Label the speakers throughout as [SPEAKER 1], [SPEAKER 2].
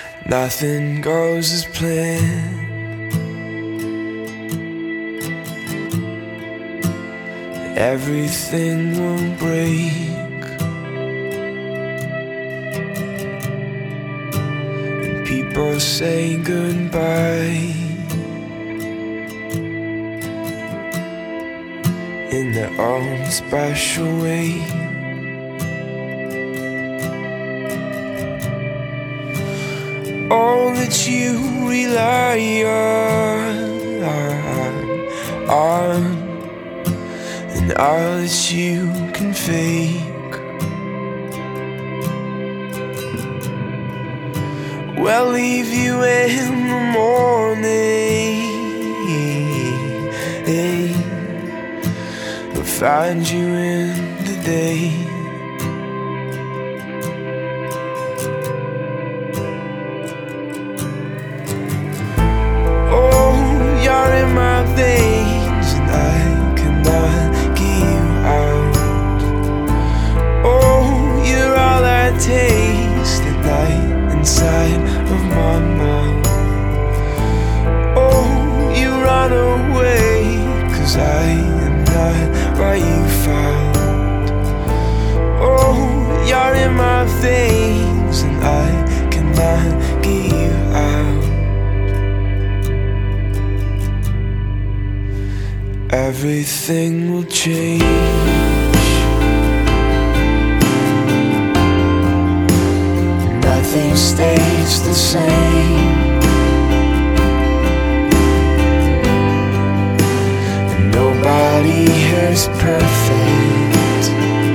[SPEAKER 1] Nothing goes as planned. Everything will break, and people say goodbye in their own special way. All that you rely on, and all that you can fake, will leave you in the morning, will find you in the day. Veins, and I cannot get you out. Oh, you're all I taste at night inside of my mouth. Oh, you run away, 'cause I am not what you found. Oh, you're in my veins, and I cannot get you out. Everything will change. Nothing stays the same. And nobody here is perfect.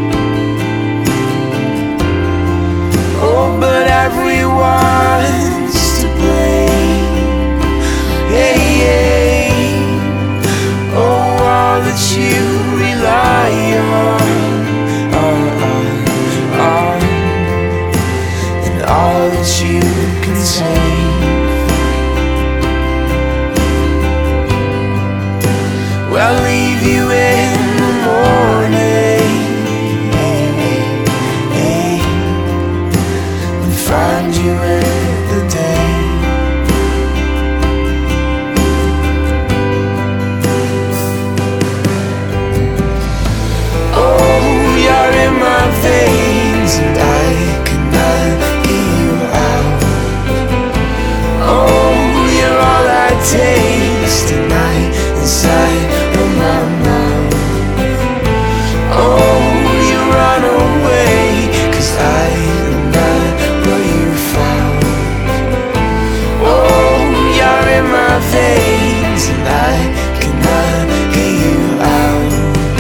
[SPEAKER 1] Oh, but everyone's to blame. Hey, hey. Oh, all that you rely on, and all that you can save, will leave you in the morning, and find you in the day. Veins, and I cannot get you out. Oh, you're all I taste tonight inside of my mouth. Oh, you run away, 'cause I am not what you found. Oh, you're in my veins, and I cannot get you out.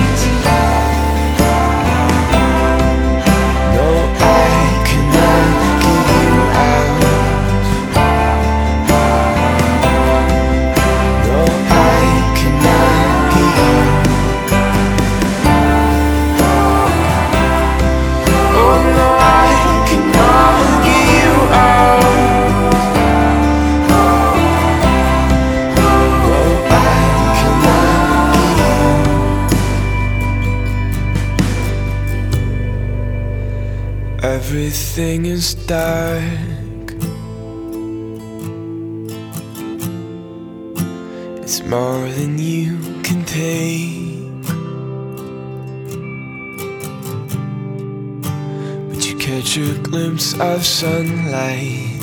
[SPEAKER 1] Everything is dark. It's more than you can take, but you catch a glimpse of sunlight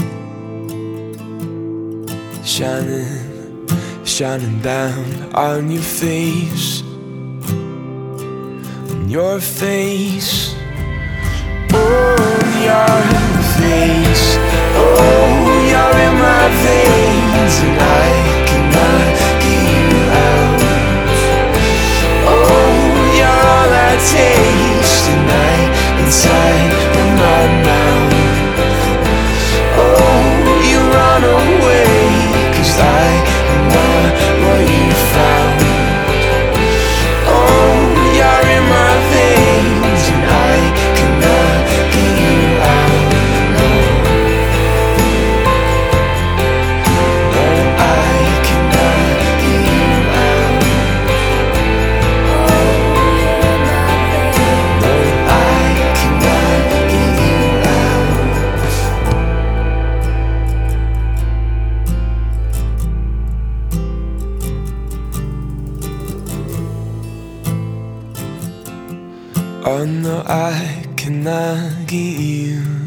[SPEAKER 1] shining down on your face, on your face. Oh, your face. Oh, you're in my veins, and I cannot get you out. Oh, you're all I taste tonight inside of my mouth. Oh, you run away, 'cause I am not what you found. Oh, you're in my veins, and I cannot get you out. Oh no, I cannot get you.